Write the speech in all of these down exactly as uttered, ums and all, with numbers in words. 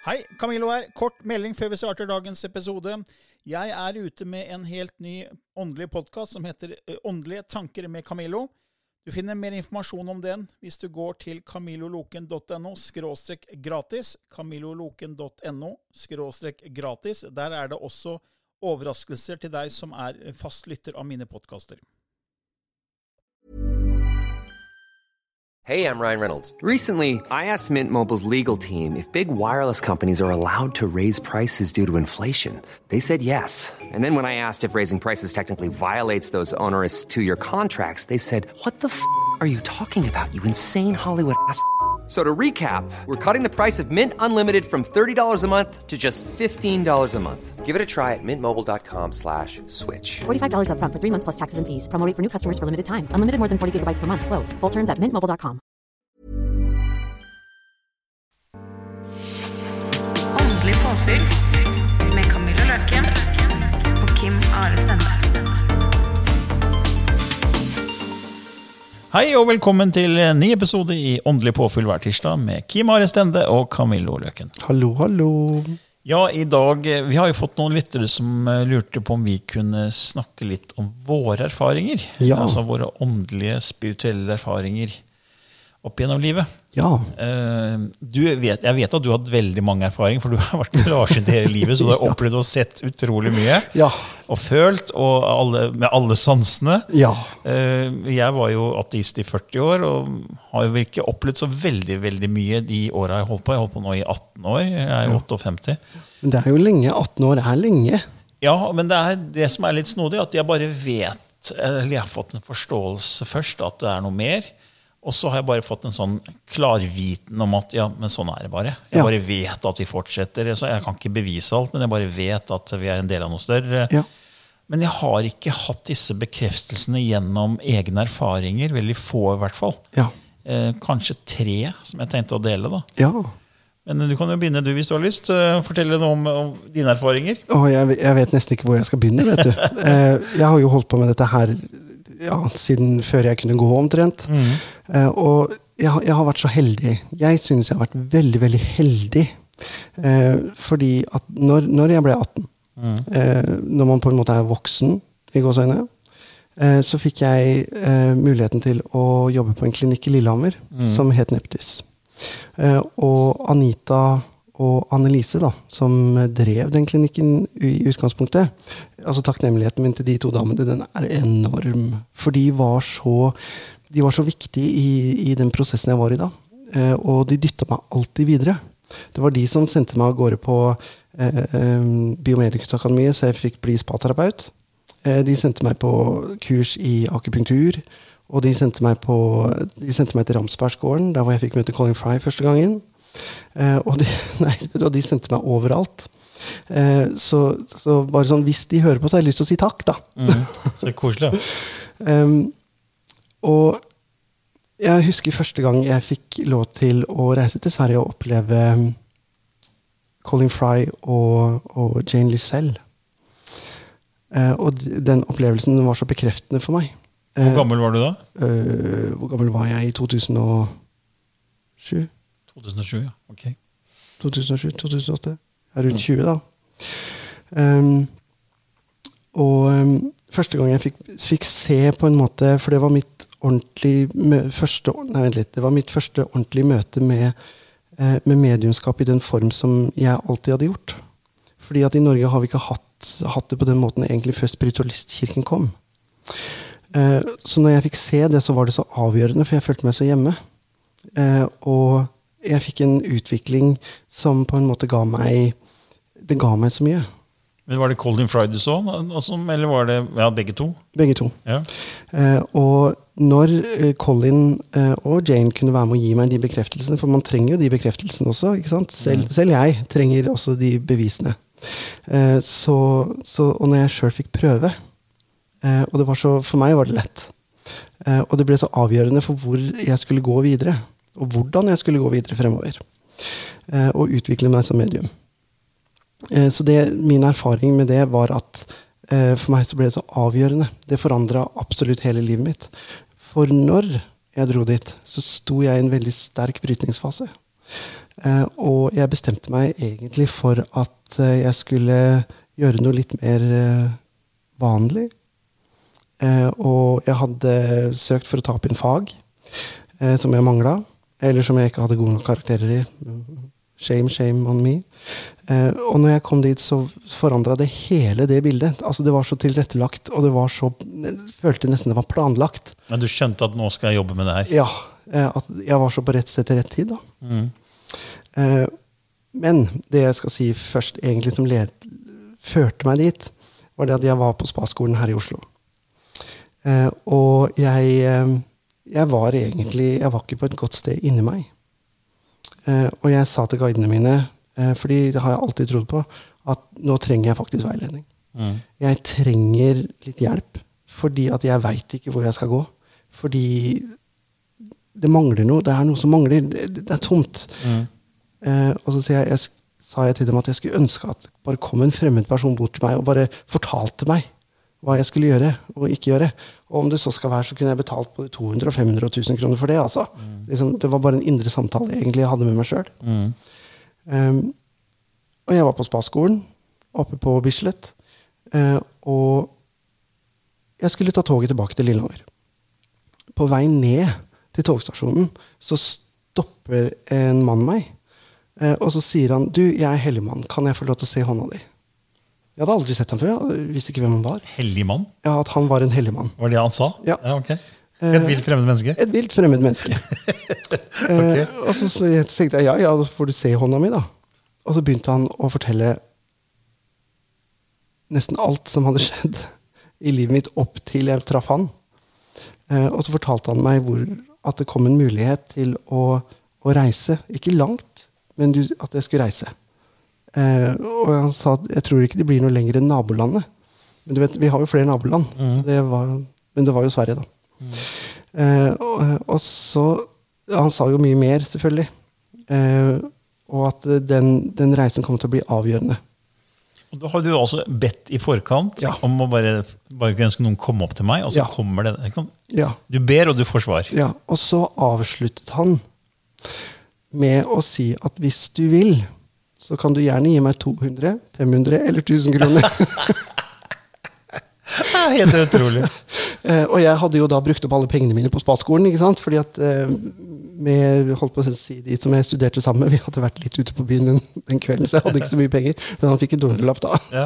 Hei, Camilo her. Kort melding før vi starter dagens episode. Jeg er ute med en helt ny åndelig podcast som heter Åndelige tanker med Camilo. Du finner mer informasjon om den hvis du går til camiloloken.no skråstrek gratis, camiloloken.no skråstrek gratis. Der er det også overraskelser til deg som er fastlytter av mine podcaster. Hey, I'm Ryan Reynolds. Recently, I asked Mint Mobile's legal team if big wireless companies are allowed to raise prices due to inflation. They said yes. And then when I asked if raising prices technically violates those onerous two-year contracts, they said, what the f*** are you talking about, you insane Hollywood ass f- So to recap, we're cutting the price of Mint Unlimited from thirty dollars a month to just fifteen dollars a month. Give it a try at mintmobile.com slash switch. forty-five dollars up front for three months plus taxes and fees. Promo rate for new customers for limited time. Unlimited more than forty gigabytes per month. Slows full terms at mint mobile dot com. Åndelig påfyll med Camilla Løken og Kim Are Stende. Hei og velkommen til en ny episode i Åndelig påfyll hver tirsdag med Kim Are Stende og Camilo Løken. Hallo, hallo. Ja, i dag, vi har jo fått noen lyttere som lurte på om vi kunne snakke litt om våre erfaringer. Ja. Altså våre åndelige, spirituelle erfaringer opp gjennom livet. Ja. Du vet, jeg vet at du har hatt veldig mange erfaringer, for du har vært klarsynt i hele livet, så du har opplevd og sett utrolig mye. Ja. Og følt, og alle, med alle sansene. Ja. Jeg var jo ateist i førti år, og har jo ikke opplevd så veldig, veldig mye de årene jeg holdt på. Jeg holdt på nå i atten år, jeg er femtiåtte. Men det er jo lenge, atten år er lenge. Ja, men det er det som er litt snodig, at jeg bare vet, eller jeg har fått en forståelse først, at det er noe mer. Og så har jeg bare fått en sånn klarviten om at ja, men sånn er det bare. Jeg Ja. bare vet at vi fortsetter. Så jeg kan ikke bevise alt, men jeg bare vet at vi er en del av noe større. Ja. Men jeg har ikke hatt disse bekreftelsene gjennom egne erfaringer, veldig få i hvert fall. Ja. Eh, kanskje tre som jeg tenkte å dele da. Ja. Men du kan jo begynne du hvis du har lyst. Uh, fortelle noe om, om dine erfaringer. Åh, jeg, jeg vet nesten ikke hvor jeg skal begynne, vet du. Eh, jeg har jo holdt på med dette her ja, siden før jeg kunne gå omtrent. Mm. Eh, og jeg, har- jeg har vært så heldig. Jeg synes jeg har vært veldig, veldig heldig. Eh, fordi at når, når jeg ble atten, eh, når man på en måte er voksen i gåseøyne, eh, så fikk jeg eh, muligheten til å jobbe på en klinikk i Lillehammer som het Neptis. Eh, og Anita og Annelise da, som drev den klinikken i utgangspunktet, altså takknemligheten min til de to damene, den er enorm. For de var så, de var så viktige i, i den prosessen jeg var i da. Eh, og de dyttet meg alltid videre. Det var de som sendte meg av gårde på eh, eh, Biomedikusakademiet, så jeg fikk bli spaterapeut. Eh, de sendte meg på kurs i akupunktur, og de sendte meg, på, de sendte meg til Ramsbergsgården, der hvor jeg fikk møte Colin Fry første gangen. Eh, og, de, nei, og de sendte meg overalt. Eh, så, så bare sånn, hvis de hører på, så har jeg lyst til å si takk, da. Mm. Så koselig. um, og jeg husker første gang jeg fikk lov til å reise til Sverige og oppleve Colin Fry og, og Jane Lysell. Eh, og den opplevelsen var så bekreftende for meg. Hvor gammel var du da? Uh, hvor gammel var jeg i to tusen og sju? to tusen og sju, ja. Ok. to tusen og sju, to tusen og åtte. Jeg er rundt tjue da. Um, og um, første gang jeg fikk, fikk se på en måte, for det var mitt ordentlig mø- første, nei, vent litt, det var mitt første ordentlige møte med, eh, med mediumskap i den form som jeg alltid hadde gjort. Fordi at i Norge har vi ikke hatt, hatt det på den måten egentlig før spiritualistkirken kom. Eh, så når jeg fikk se det, så var det så avgjørende, for jeg følte meg så hjemme. Eh, og jeg fikk en utvikling som på en måte ga meg, det ga meg så mye. Men var det Colin Fry du så? Altså, eller var det, ja, begge to? Begge to. Ja. Eh, og når eh, Colin eh, og Jane kunne være med å gi meg de bekreftelsene, for man trenger jo de bekreftelsene også, ikke sant? Selv, selv jeg trenger også de bevisene. Eh, så, så, og når jeg selv fikk prøve, eh, og det var så, for meg var det lett. Eh, og det ble så avgjørende for hvor jeg skulle gå videre, og hvordan jeg skulle gå videre fremover. Eh, og utvikle meg som medium. Eh, så det, min erfaring med det var at eh, for meg så ble det så avgjørende. Det forandret absolutt hele livet mitt. For når jeg dro dit, så sto jeg i en veldig sterk brytningsfase. Eh, og jeg bestemte meg egentlig for at eh, jeg skulle gjøre noe litt mer eh, vanlig. Eh, og jeg hadde søkt for å ta opp en fag eh, som jeg manglet, eller som jeg ikke hadde gode nok karakterer i. Shame, shame on me. Eh, og når jeg kom dit, så forandret det hele det bildet. Altså, det var så tilrettelagt, og det var så, jeg følte nesten det var planlagt. Men du skjønte at nå skal jeg jobbe med det her? Ja, eh, at jeg var så på rett sted til rett tid da. Mm. Eh, men det jeg skal si først egentlig som led, førte meg dit, var det at jeg var på spaskolen her i Oslo. Eh, og jeg, eh, jeg var egentlig, jeg var ikke på et godt sted inni meg. Eh, og jeg sa til guidene mine, eh, fordi det har jeg alltid trodd på, at nå trenger jeg faktisk veiledning. Mm. Jeg trenger litt hjelp, fordi at jeg vet ikke hvor jeg skal gå. Fordi det mangler noe, det er noe som mangler, det, det er tomt. Mm. Eh, og så sier jeg, jeg, sa jeg til dem at jeg skulle ønske at bare kom en fremmed person bort til meg og bare fortalte meg hva jeg skulle gjøre og ikke gjøre. Og om det så skal være, så kunne jeg betalt både to hundre og fem hundre og tusen kroner for det. Altså. Mm. Liksom, det var bare en indre samtale egentlig jeg hadde med meg selv. Mm. Um, og jeg var på spaskolen, oppe på Bislett, uh, og jeg skulle ta toget tilbake til Lillehammer. På vei ned til togstasjonen, så stopper en mann meg, uh, og så sier han, du, jeg er hellig mann, kan jeg få lov til å se hånda di? Jeg hadde aldri sett ham før, jeg visste ikke hvem han var. Hellig mann? Ja, at han var en hellig mann. Var det han sa? Ja. Ja, ok. Et vilt fremmed menneske? Et vilt fremmed menneske. Okay. eh, og så, så tenkte jeg, ja, ja, da får du se hånda mi da. Og så begynte han å fortelle nesten alt som hadde skjedd i livet mitt opp til jeg traff han. Eh, og så fortalte han meg hvor, at det kom en mulighet til å, å reise. Ikke langt, men du, at jeg skulle reise. Eh, og han sa at jeg tror ikke det blir noe lenger enn nabolandet. Men du vet, vi har jo flere naboland. Mm. Så det var, men det var jo Sverige da. Mm. Eh, og, og så, ja, han sa jo mye mer selvfølgelig. Eh, og at den, den reisen kommer til å bli avgjørende. Og da har du også bedt i forkant ja. om å bare, bare ønske noen komme opp til meg, og så ja. kommer det. Ikke sant? Ja. Du ber, og du får svar. Ja, og så avsluttet han med å si at hvis du vil, så kan du gjerne gi meg to hundre, fem hundre eller tusen kroner. Helt utrolig. eh, og jeg hadde jo da brukt opp alle pengene mine på spaskolen, ikke sant? Fordi at eh, med, holdt på å si de som jeg studerte sammen med, vi hadde vært litt ute på byen den, den kvelden, så jeg hadde ikke så mye penger, men han fikk en dårliglapp da. Ja.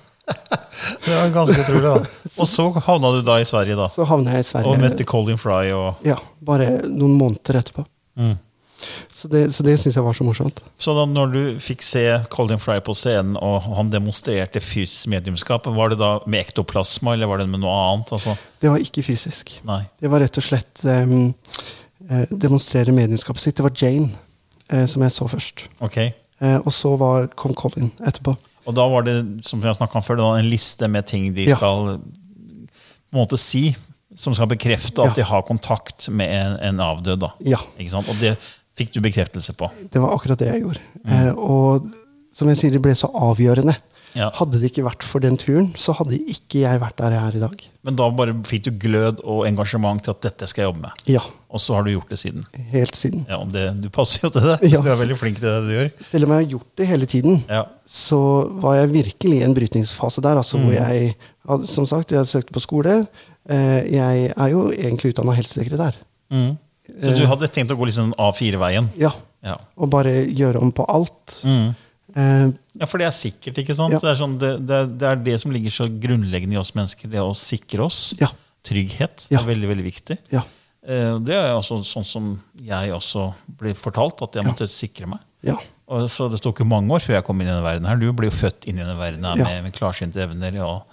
Det var ganske utrolig da. Og så havna du da i Sverige da? Så havna jeg i Sverige. Og møtte Colin Fry og... Ja, bare noen måneder etterpå. Mm. Så det, så det synes jeg var så morsomt. Så da når du fikk se Colin Fry på scenen, og han demonstrerte fysisk mediumskap, var det da med ektoplasma, eller var det med noe annet? Altså? Det var ikke fysisk. Nei. Det var rett og slett um, uh, demonstrere mediumskapet sitt. Det var Jane, uh, som jeg så først. Okay. Uh, og så var, kom Colin etterpå. Og da var det, som jeg snakket om før, en liste med ting de ja. skal på en måte si, som skal bekrefte at ja. de har kontakt med en, en avdød. Da. Ja. Ikke sant? Og det fikk du bekreftelse på? Det var akkurat det jeg gjorde. Mm. Eh, og som jeg sier, det ble så avgjørende. Ja. Hadde det ikke vært for den turen, så hadde ikke jeg vært der jeg er i dag. Men da bare fikk du glød og engasjement til at dette skal jeg jobbe med? Ja. Og så har du gjort det siden? Helt siden. Ja, og det, du passer jo til det. Ja. Du er veldig flink til det du gjør. Selv om jeg har gjort det hele tiden, ja. så var jeg virkelig i en brytningsfase der, altså, mm. hvor jeg, som sagt, jeg søkte på skole. Eh, jeg er jo egentlig utdannet helsesekretær. Mm. Så du hadde tenkt å gå liksom A fire-veien? Ja, ja. Og bare gjøre om på alt. Mm. Eh, ja, for det er sikkert, ikke sant? Ja. Det, er sånn, det, det, er, det er det som ligger så grunnleggende i oss mennesker, det å sikre oss. Ja. Trygghet ja. er veldig, veldig viktig. Ja. Eh, det er også sånn som jeg også ble fortalt, at jeg måtte ja. sikre meg. Ja. Og så det stod ikke mange år før jeg kom inn i denne verden her. Du ble jo født inn i denne verden her ja. med, med klarsynte evner, og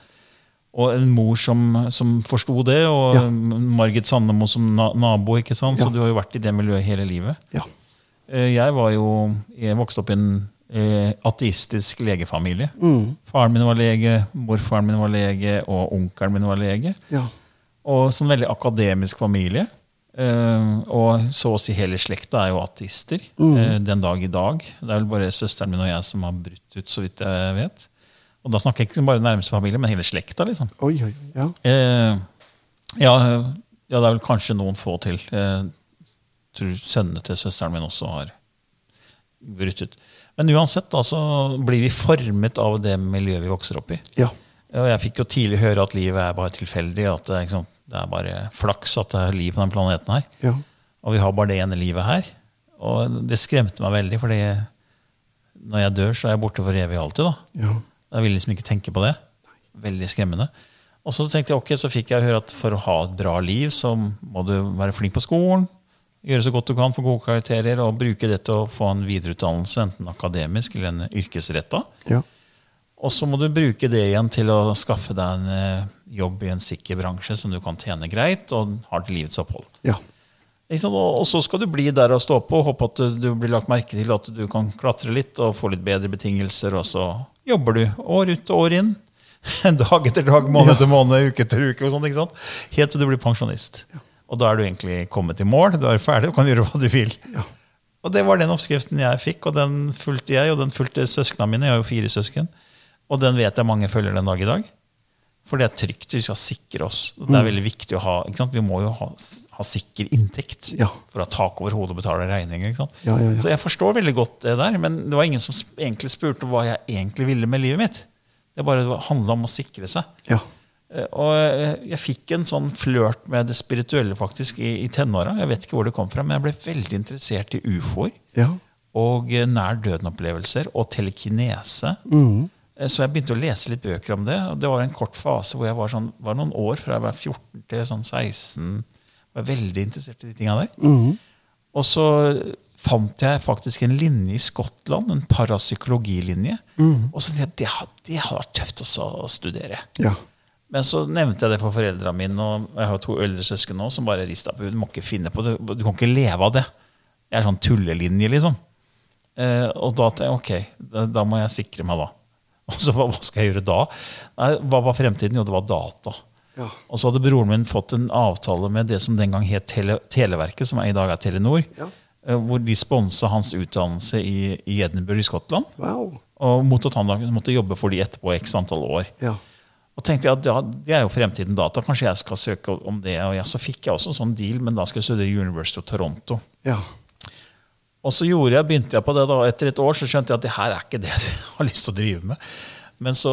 Og en mor som, som forstod det, og ja. Margit Sandemo som na nabo, ikke sant? Ja. Så du har jo vært i det miljøet hele livet. Ja. Jeg var jo, jeg vokste opp i en eh, ateistisk legefamilie. Mm. Faren min var lege, morfaren min var lege, og onkelen min var lege. Ja. Og sånn veldig akademisk familie. Eh, og så å si hele slekta er jo ateister, mm. eh, den dag i dag. Det er vel bare søsteren min og jeg som har brutt ut, så vidt jeg vet. Og da snakker jeg ikke bare nærmeste familie, men hele slekta, liksom. Oi, oi, ja. Eh, ja, ja, det er vel kanskje noen få til. Jeg tror sønnene til søsteren min også har brutt ut. Men uansett da, så blir vi formet av det miljøet vi vokser opp i. Ja. Og jeg fikk jo tidlig høre at livet er bare tilfeldig, at det, ikke sant, det er bare flaks at det er liv på den planeten her. Ja. Og vi har bare det ene livet her. Og det skremte meg veldig, fordi når jeg dør, så er jeg borte for evig alltid. Da. Ja. Jeg vil liksom ikke tenke på det. Veldig skremmende. Og så tenkte jeg, ok, så fikk jeg høre at for å ha et bra liv, så må du være flink på skolen, gjøre så godt du kan for gode karakterer, og bruke det til å få en videreutdannelse, enten akademisk eller en yrkesrettet. Ja. Og så må du bruke det igjen til å skaffe deg en jobb i en sikker bransje som du kan tjene greit, og har til livets opphold. Ja. Og så skal du bli der og stå på, og håpe at du blir lagt merke til at du kan klatre litt og få litt bedre betingelser, og så jobber du år ut og år inn, dag etter dag, måned etter måned, uke etter uke, og sånt, ikke sant? Helt til du blir pensjonist. Ja. Og da er du egentlig kommet i mål, du er ferdig, og kan gjøre hva du vil. Ja. Og det var den oppskriften jeg fikk, og den fulgte jeg, og den fulgte søskene mine. Jeg har jo fire søsken, og den vet jeg mange følger den dag i dag. For det er trygt, vi skal sikre oss. Det er veldig viktig å ha, ikke sant? Vi må jo ha, ha sikker inntekt ja. For å ha tak over hodet og betale regninger. Ikke sant? Ja, ja, ja. Så jeg forstår veldig godt det der, men det var ingen som egentlig spurte hva jeg egentlig ville med livet mitt. Det bare handlet om å sikre seg. Ja. Og jeg fikk en sånn flørt med det spirituelle faktisk i, i tenåra. Jeg vet ikke hvor det kom fra, men jeg ble veldig interessert i U F O-er. Ja. Og nær døden-opplevelser og telekinese. Mhm. Så jeg begynte å lese litt bøker om det. Og det var en kort fase hvor jeg var, sånn, var noen år, fra jeg var fjorten til sånn seksten, var veldig interessert i de tingene der. Mm. Og så fant jeg faktisk en linje i Skottland, en parapsykologilinje. Mm. Og så tenkte jeg, det hadde, det hadde vært tøft også å studere. Ja. Men så nevnte jeg det for foreldrene mine, og jeg har to eldre søsken nå, som bare ristet på, du må ikke finne på det, du kan ikke leve av det. Det er sånn tullelinje, liksom. Eh, og da tenkte jeg, ok, da, da må jeg sikre meg da. Og så hva skal jeg gjøre da? Nei, hva var fremtiden? Jo, det var data. Ja. Og så hadde broren min fått en avtale med det som den gang het Tele Televerket, som i dag er Telenor, ja. Hvor de sponset hans utdannelse i, i Edinburgh i Skottland. Wow. Og mot at han da måtte jobbe for de etterpå x antall år. Ja. Og tenkte jeg at ja, det er jo fremtiden data, kanskje jeg skal søke om det. Og ja, så fikk jeg også en sånn deal, men da skulle jeg studere University of Toronto. Ja. Og så gjorde jeg, begynte jeg på det da, etter et år så skjønte jeg at det her er ikke det jeg har lyst til å drive med. Men så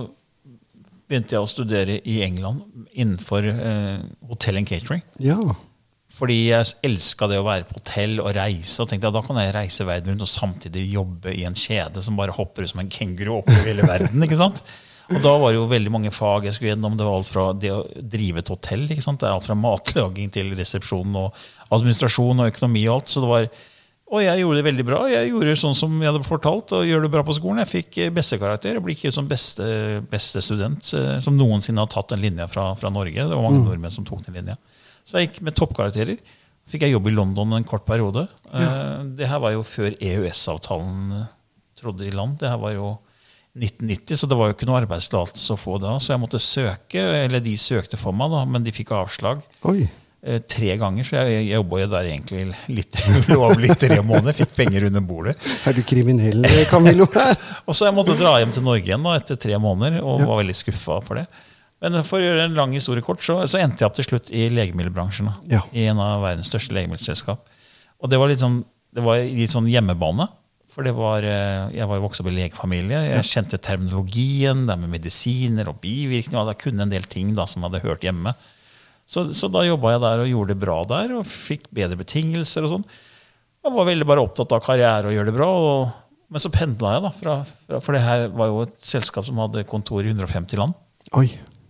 begynte jeg å studere i England innenfor eh, hotell and catering. Ja. Fordi jeg elsket det å være på hotell og reise, og tenkte at da kan jeg reise verden rundt og samtidig jobbe i en kjede som bare hopper ut som en kenguru opp i hele verden, ikke sant? Og da var det jo veldig mange fag jeg skulle gjennom. Det var alt fra det å drive et hotell, ikke sant? Det er alt fra matlaging til resepsjon og administrasjon og økonomi og alt, så det var... Og jeg gjorde det veldig bra. Jeg gjorde sånn som jeg hadde fortalt, og gjør det bra på skolen. Jeg fikk beste karakter. Jeg ble ikke som beste, beste student, som noensinne har tatt den linja fra, fra Norge. Det var mange mm. nordmenn som tok den linja. Så jeg gikk med toppkarakterer. Fikk jeg jobb i London en kort periode. Ja. Det her var jo før E U S-avtalen trådte i land. Det her var jo nitten nitti, så det var jo ikke noe arbeidstillatelse å få da. Så jeg måtte søke, eller de søkte for meg da, men de fikk avslag. Oi. Tre ganger, så jeg, jeg jobbet jo der egentlig litt ulovlig tre måneder, fikk penger under bordet. Er du kriminell, Camillo? Og så jeg måtte dra hjem til Norge igjen da, etter tre måneder, og ja. Var veldig skuffet for det. Men for å gjøre en lang historie kort, så, så endte jeg opp til slutt i legemiddelbransjen, da, ja. I en av verdens største legemiddelselskap. Og det var litt sånn, det var litt sånn hjemmebane, for det var, jeg var jo vokset opp i legefamilie, jeg kjente terminologien, det med medisiner og bivirkninger, og jeg kunne en del ting da, som jeg hadde hørt hjemme. Så, så da jobbet jeg der og gjorde det bra der, og fikk bedre betingelser og sånn. Jeg var veldig bare opptatt av karriere og gjøre det bra, og, men så pendlet jeg da, fra, fra, for det her var jo et selskap som hadde kontor i hundre og femti land. Oi.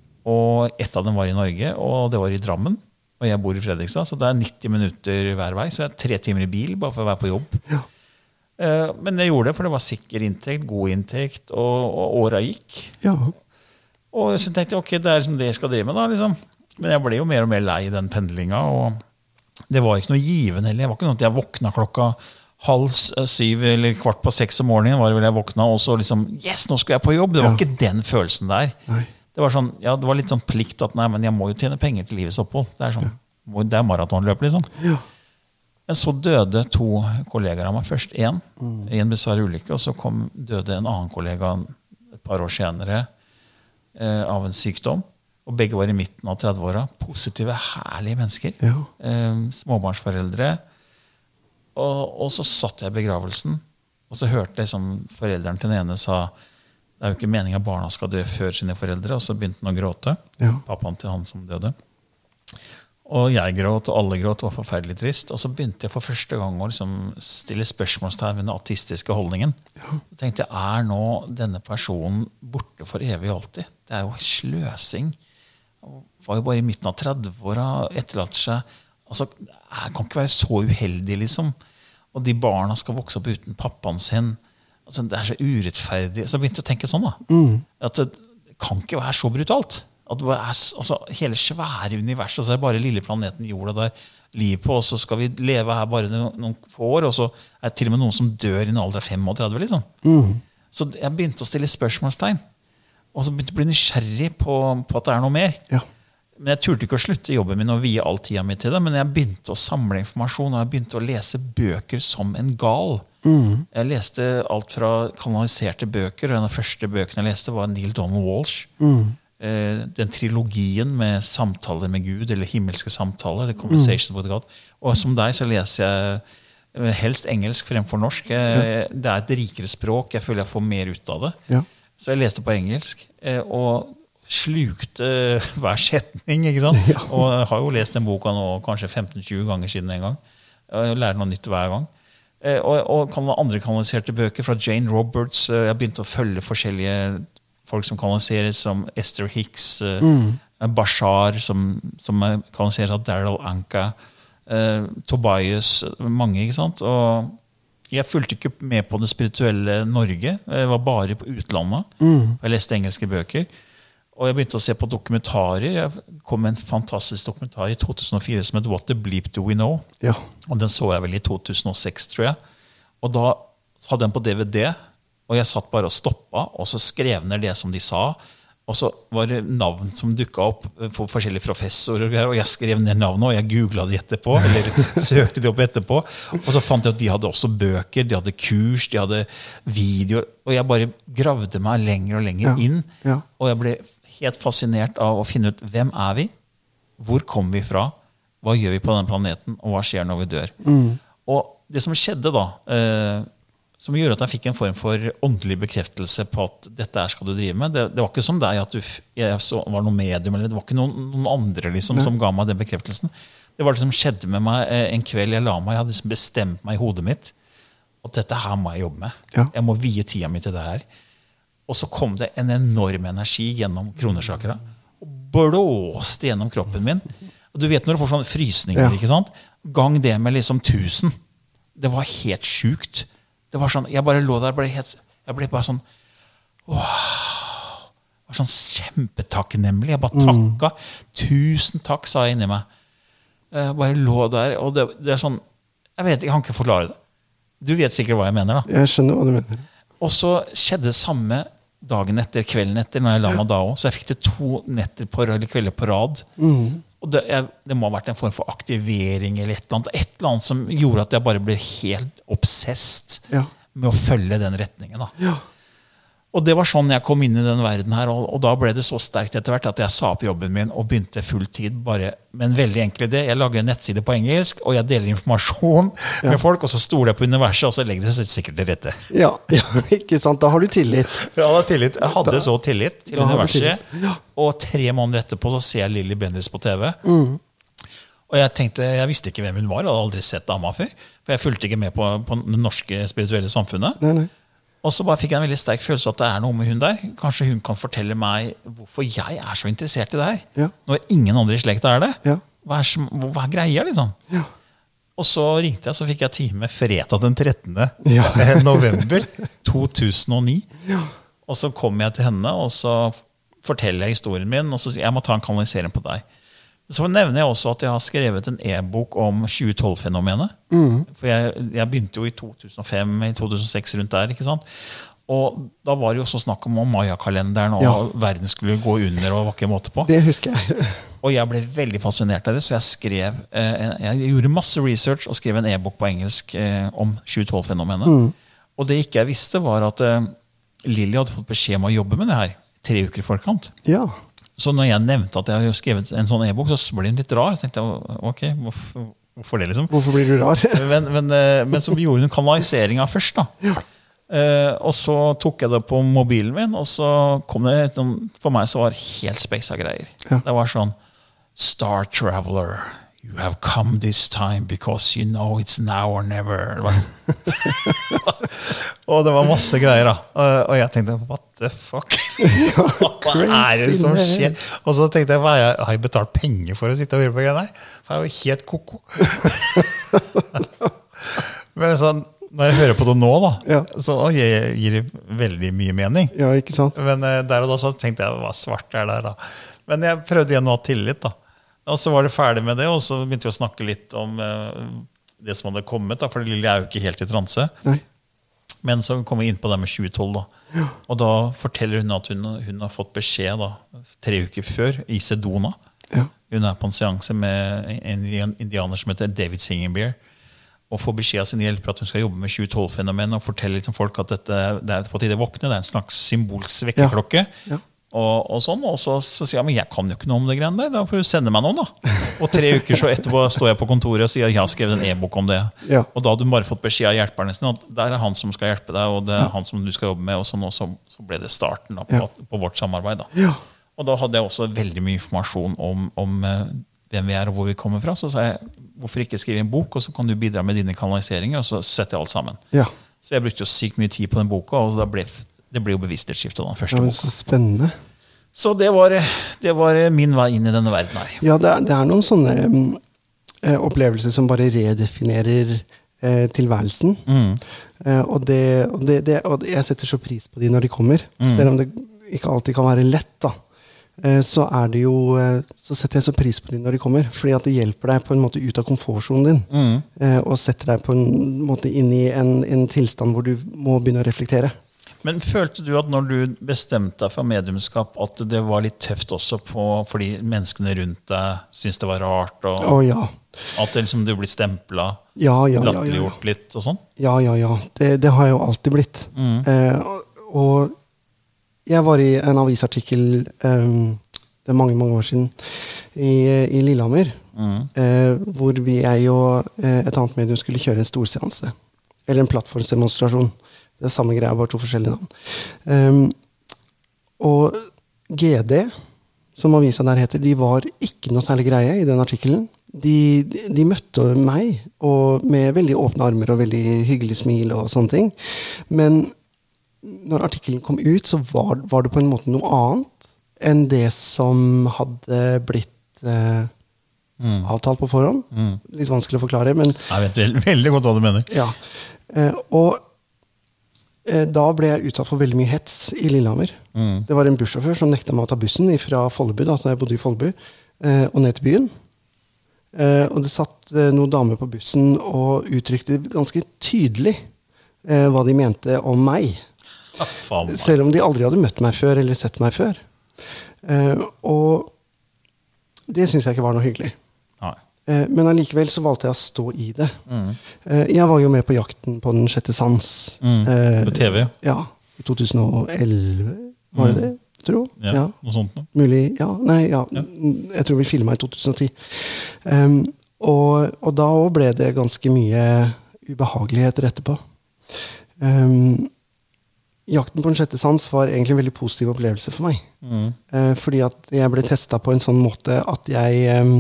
Og ett av dem var i Norge, og det var i Drammen, og jeg bor i Fredrikstad, så det er nitti minutter hver vei, så jeg er tre timer i bil bare for å være på jobb. Ja. Men jeg gjorde det, for det var sikker inntekt, god inntekt, og, og året gikk. Ja. Og så tenkte jeg, ok, det er liksom det jeg skal drive med da, liksom. Men jeg ble jo mer og mer lei den pendlinga, og det var ikke noe given heller. Det var ikke noe at jeg våkna klokka halv syv eller kvart på seks om morgenen, var det vel jeg våkna, og så liksom, yes, nå skal jeg på jobb. Det var ja. Ikke den følelsen der. Nei. Det var sånn, ja, det var litt sånn plikt at, nei, men jeg må jo tjene penger til livets opphold. Det er sånn, ja. Det er maratonløp, liksom. Ja. Men så døde to kollegaer av meg. Først en, mm. en besvar ulykke, og så kom, døde en annen kollega et par år senere eh, av en sykdom. Og begge var i midten av tredve-åra. Positive, herlige mennesker. Ja. Eh, småbarnsforeldre. Og, og så satt jeg i begravelsen, Og så hørte liksom foreldrene til den ene sa, det er jo ikke meningen at barna skal dø før sine foreldre, og så begynte han å gråte, Ja. pappaen til han som døde. Og jeg gråt, og alle gråt, det var forferdelig trist. Og så begynte jeg for første gang å liksom stille spørsmålstegn ved den ateistiske holdningen. Ja. Så tenkte jeg, er nå denne personen borte for evig og alltid? Det er jo sløsing. Han var jo bare i midten av tredve-åra, etterlater seg. Altså, jeg kan ikke være så uheldig, liksom. Og de barna skal vokse opp uten pappaen sin. Altså, det er så urettferdig. Så jeg begynte å tenke sånn, da. Mm. At det, det kan ikke være så brutalt. At det er, altså, hele svære universet, og så er det bare lille planeten jorda der liv på, og så skal vi leve her bare noen, noen få år, og så er det til og med noen som dør i en alder av femogtredve, liksom. Mm. Så jeg begynte å stille spørsmålstegn, og så begynte jeg å bli nysgjerrig på, på at det er noe mer. Ja. Men jeg turte ikke å slutte jobben min og vie all tida mi til det, men jeg begynte å samle informasjon, og jeg begynte å lese bøker som en gal. Mm. Jeg leste alt fra kanaliserte bøker, og en av de første bøkene jeg leste var Neil Donald Walsh. Mm. Den trilogien med samtaler med Gud, eller himmelske samtaler, The Conversation mm. with God. Og som deg så leser jeg helst engelsk fremfor norsk. Ja. Det er et rikere språk, jeg føler jeg får mer ut av det. Ja. Så jeg leste på engelsk, og slukte hver setning, ikke sant? Ja. Og jeg har jo lest den boka nå kanskje femten til tjue ganger siden en gang. Jeg lærer noe nytt hver gang. Og, og kan være andre kanaliserte bøker fra Jane Roberts. Jeg begynte å følge forskjellige folk som kanaliseres, som Esther Hicks, mm. Bashar, som, som kanaliseres av Daryl Anka, eh, Tobias, mange, ikke sant? Og jeg fulgte ikke med på det spirituelle Norge, jeg var bare på utlandet. Mm. Jeg leste engelske bøker, og jeg begynte å se på dokumentarer. Jeg kom med en fantastisk dokumentar i to tusen og fire som het What the Bleep Do We Know? Ja. Og den så jeg vel i to tusen og seks, tror jeg. Og da hadde den på D V D, og jeg satt bare og stoppet, og så skrev ned det som de sa. Og så var det navn som dukket opp på forskjellige professorer, og jeg skrev ned navnet, og jeg googlet det etterpå, eller søkte det opp etterpå. Og så fant jeg at de hadde også bøker, de hadde kurs, de hadde videoer, og jeg bare gravde meg lenger og lenger ja. inn. Ja. Og jeg ble helt fascinert av å finne ut, hvem er vi? Hvor kommer vi fra? Hva gjør vi på denne planeten? Og hva skjer når vi dør? Mm. Og det som skjedde da, eh, som gjorde at jeg fikk en form for åndelig bekreftelse på at dette er skal du drive med. Det, det var ikke som deg at du jeg så, var noe medium, eller det var ikke noen, noen andre liksom, som ga meg den bekreftelsen. Det var det som skjedde med meg en kveld jeg la meg. Jeg hadde liksom bestemt meg i hodet mitt at dette her må jeg jobbe med. Ja. Jeg må vie tida mi til det her. Og så kom det en enorm energi gjennom kronesjakra og blåste gjennom kroppen min. Og du vet når du får sånne frysninger, ja. Ikke sant? Gang det med liksom tusen. Det var helt sjukt. Det var sånn, jeg bare lå der, ble helt, jeg ble bare sånn, wow, jeg var sånn kjempetakknemlig, jeg bare takka, mm. tusen takk, sa jeg inni meg. Jeg bare lå der, og det, det er sånn, jeg vet ikke, jeg kan ikke forklare det. Du vet sikkert hva jeg mener da. Jeg skjønner hva du mener. Og så skjedde det samme dagen etter, kvelden etter, når jeg la meg da også, så jeg fikk det to netter på, eller kvelder på rad. Mm. Og det, jeg, det må ha vært en form for aktivering eller et eller annet, et eller annet som gjorde at jeg bare ble helt obsessed ja. Med å følge den retningen. Da. Ja. Og det var sånn jeg kom inn i den verden her, og, og da ble det så sterkt etter hvert at jeg sa opp jobben min og begynte full tid bare med en veldig enkel idé. Jeg lager en nettside på engelsk, og jeg deler informasjon ja. Med folk, og så stoler jeg på universet, og så legger det seg sikkert til rette. Ja, ja, ikke sant? Da har du tillit. Ja, da tillit. Jeg hadde da, så tillit til universet, ja. Og tre måneder etterpå så ser jeg Lilly Bendriss på T V. Mm. Og jeg tenkte, jeg visste ikke hvem hun var, jeg hadde aldri sett dama før, for jeg fulgte ikke med på, på det norske spirituelle samfunnet. Nei, nei. Og så bare fikk jeg en veldig sterk følelse at det er noe med hun der. Kanskje hun kan fortelle meg hvorfor jeg er så interessert i det her. Ja. Når ingen andre i slekta er det. Ja. Hva, er som, hva er greia, liksom? Ja. Og så ringte jeg, så fikk jeg time fredag den trettende Ja. november to tusen og ni. Ja. Og så kom jeg til henne, og så forteller jeg historien min, og så sier jeg, jeg må ta en kanalisering på deg. Så nevner jeg også at jeg har skrevet en e-bok om tjue tolv-fenomenet. Mm. For jeg, jeg begynte jo i to tusen og fem, i to tusen og seks rundt der, ikke sant? Og da var det jo også snakk om Maya-kalenderen, og ja. Verden skulle gå under, og var ikke måte på. Det husker jeg. Og jeg ble veldig fascinert av det, så jeg skrev, eh, jeg gjorde masse research og skrev en e-bok på engelsk eh, om tjue tolv-fenomenet. Mm. Og det ikke jeg visste var at eh, Lilly hadde fått beskjed om å jobbe med det her tre uker i forkant. Ja. Så når jeg nevnte at jeg har skrevet en sånn e-bok, så ble den litt rar. Jeg tenkte, ok, hvorfor, hvorfor det liksom? Hvorfor blir du rar? men, men, men så vi gjorde en kanalisering av først da. Ja. Eh, og så tok jeg det på mobilen min, og så kom det, for meg så var det helt speisa greier. Ja. Det var sånn, Star Traveler, you have come this time because you know it's now or never. Det var, og det var masse greier da. Og jeg tenkte, what the fuck? Hva er det som skjer? Og så tenkte jeg, hva er jeg, har jeg betalt penger for å sitte og høre på greier der? For jeg var jo helt koko. Men sånn, når jeg hører på det nå da, ja. Så gir, gir det veldig mye mening. Ja, ikke sant? Men der og da så tenkte jeg, hva svart er der da? Men jeg prøvde igjen å ha tillit da. Og så var det ferdig med det, og så begynte vi å snakke litt om uh, det som hadde kommet, da, for Lille er jo ikke helt i transe. Nei. Men så kom vi inn på det med tjue tolv da. Ja. Og da forteller hun at hun, hun har fått beskjed da, tre uker før i Sedona. Ja. Hun er på en seanse med en indianer som heter David Singenbeer, og får beskjed av sin hjelper at hun skal jobbe med tjue tolv-fenomen, og fortelle liksom folk at dette, det er på tide å våkne, det er en slags symbolsk vekkerklokke. Ja. Ja. Og, og sånn, og så, så sier jeg, men jeg kan jo ikke noe om det greiene der, da får du sende meg noen da. Og tre uker så etterpå står jeg på kontoret og sier at jeg har skrevet en e-bok om det. Ja. Og da hadde du bare fått beskjed av hjelperne sin, at det er han som skal hjelpe deg, og det er ja. Han som du skal jobbe med, og sånn, og så, så ble det starten da, på, ja. På vårt samarbeid da. Ja. Og da hadde jeg også veldig mye informasjon om, om hvem vi er og hvor vi kommer fra, så sa jeg, hvorfor ikke skrive en bok, og så kan du bidra med dine kanaliseringer, og så setter jeg alt sammen. Ja. Så jeg brukte jo sykt mye tid på den boka, og da ble, det ble jo bevissthetsskiftet da, den første ja, boka. Så spennende. Så det var, det var min vei inn i denne verden her. Ja, det er, det er noen sånne eh, opplevelser som bare redefinerer eh, tilværelsen. Mm. Eh, og, det, og, det, det, og jeg setter så pris på de når de kommer. Mm. Selv om det ikke alltid kan være lett da. Eh, så er det jo, eh, så setter jeg så pris på de når de kommer. Fordi at det hjelper deg på en måte ut av komfortzonen din. Mm. Eh, og setter deg på en måte inn i en, en tilstand hvor du må begynne å reflektere. Men følte du at når du bestemte deg for mediumskap, at det var litt tøft også på, fordi menneskene rundt deg syntes det var rart, og oh, ja. At det liksom, du ble stemplet, ja, ja, latterliggjort ja, ja. litt og sånn? Ja, ja, ja. Det, det har jeg jo alltid blitt. Mm. Eh, og, og jeg var i en avisartikkel, um, det er mange, mange år siden, i, i Lillehammer, mm. eh, hvor vi, jeg og eh, et annet medium skulle kjøre en storseanse, eller en plattformsdemonstrasjon. Det er samme greia, bare to forskjellige navn. Um, og G D, som avisa der heter, de var ikke noe særlig greie i den artikkelen. De, de, de møtte meg og med veldig åpne armer og veldig hyggelig smil og sånne ting. Men når artikkelen kom ut, så var, var det på en måte noe annet enn det som hadde blitt eh, mm. avtalt på forhånd. Mm. Litt vanskelig å forklare, men... Jeg vet veldig, veldig godt hva du mener. Ja, eh, og da ble jeg utsatt for veldig mye hets i Lillehammer. Mm. Det var en bussjåfør som nekta meg å ta bussen fra Follebu, da jeg bodde i Follebu, eh, og ned til byen. Eh, og det satt eh, noen damer på bussen og uttrykte ganske tydelig eh, hva de mente om meg. Ah, Selv om de aldri hadde møtt meg før eller sett meg før. Eh, og det synes jeg ikke var noe hyggelig. Eh, men allikevel så valgte jeg å stå i det. Mm. Eh, jeg var jo med på jakten på den sjette sans. Mm. Eh, på T V? Ja, i to tusen og elleve, var det det, tror jeg? Ja, ja. Noe sånt nå. Mulig, ja, nei, ja. ja. Jeg tror vi filmet i to tusen og ti. Um, og, og da også ble det ganske mye ubehageligheter etterpå. Um, jakten på den sjette sans var egentlig en veldig positiv opplevelse for meg. Mm. Eh, fordi at jeg ble testet på en sånn måte at jeg... Um,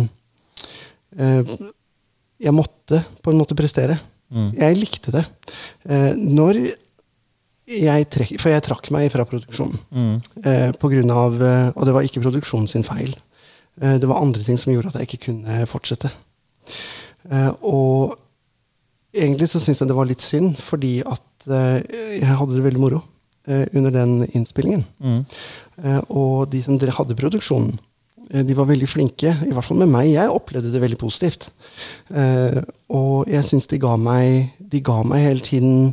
jeg måtte på en måte prestere. Mm. Jeg likte det. Når jeg trekk, for jeg trakk meg fra produksjonen. Mm. På grunn av, og det var ikke produksjonen sin feil. Det var andre ting som gjorde at jeg ikke kunne fortsette. Og egentlig så synes jeg det var litt synd, fordi at jeg hadde det veldig moro under den innspillingen. Mm. Og de som hadde produksjonen, de var veldig flinke, i hvert fall med meg. Jeg opplevde det veldig positivt. Eh, og jeg synes de ga meg, de ga meg hele tiden